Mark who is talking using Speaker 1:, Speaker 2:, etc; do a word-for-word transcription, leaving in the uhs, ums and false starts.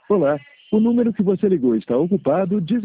Speaker 1: Olá, o número que você ligou está ocupado.